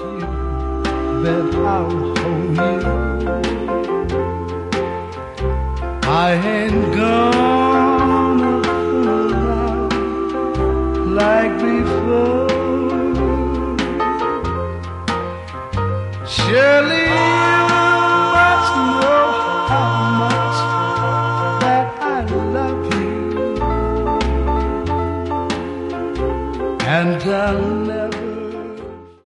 you, then I'll hold you. I ain't gonna fool around like before. Surely you must know how much that I love you, and I'll never